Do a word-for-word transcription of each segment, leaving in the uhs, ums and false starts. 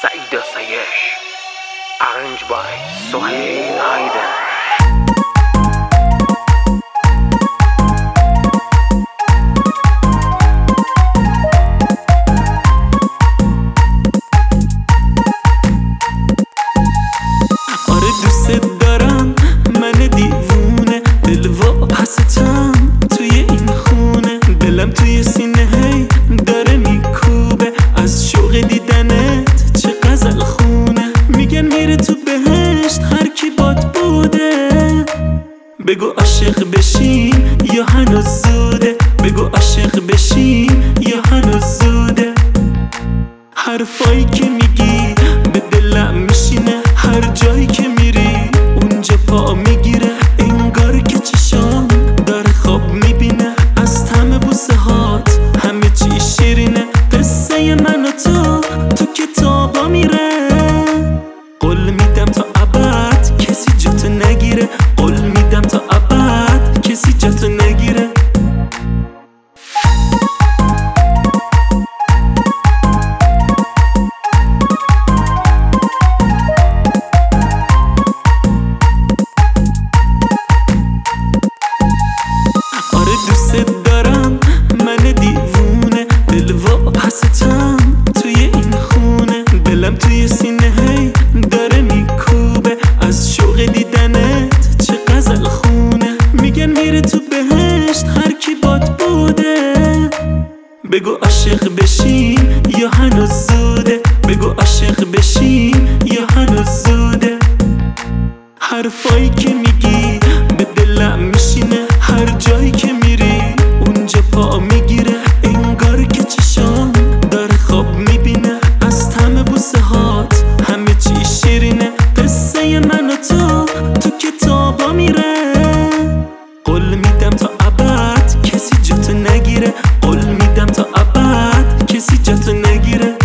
Saida Sayesh, arranged by Sohail Hayden. آره دوست دارم من دیوونه، دل و حسیتم توی این خونه، دلم توی سینه هی داره میکوبه از شوق دیدنت، چه غزل خونه. میگن میره تو بهشت هر کی باد بوده، بگو عاشق بشیم یا هنوز زوده، بگو عاشق بشیم یا هنوز زوده. حرفایی که میگی به دلم میشینه، هر جایی که میری اونجا پا میگیره، انگار که چشام داره خواب میبینه از طعم بوسه هات، همه چی شیرینه. قصه من و تو تو کتابا میره، قول میدم تا ابد کسی جاتو نگیره، قول میدم تا ابد کسی جاتو نگیره. دوست دارم من دیوونه، دل و حسیتم توی این خونه، دلم توی سینه هی داره میکوبه از شوق دیدنت، چه غزل خونه. میگن میره تو بهشت هر کی باد بوده، بگو عاشق بشیم یا هنوز زوده، بگو عاشق بشیم یا هنوز زوده. حرفایی که میگی به دلم میشینه، هر جایی که میری اونجا پا میگیره، انگار که چشام داره خواب میبینه از طعم بوسه هات، همه چی شیرینه. قصه من و تو تو کتابا میره، قول میدم تا ابد کسی جاتو نگیره، قول میدم تا ابد کسی جاتو نگیره.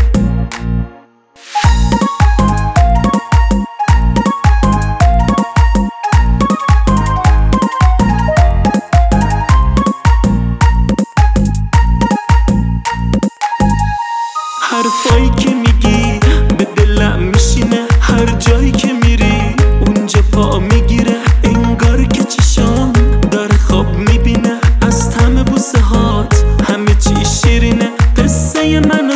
حرفایی که میگی به دلم میشینه، هر جایی که میری اونجا پا میگیره، انگار که چشام داره خواب میبینه از طعم بوسه هات، همه چی شیرینه. قصه من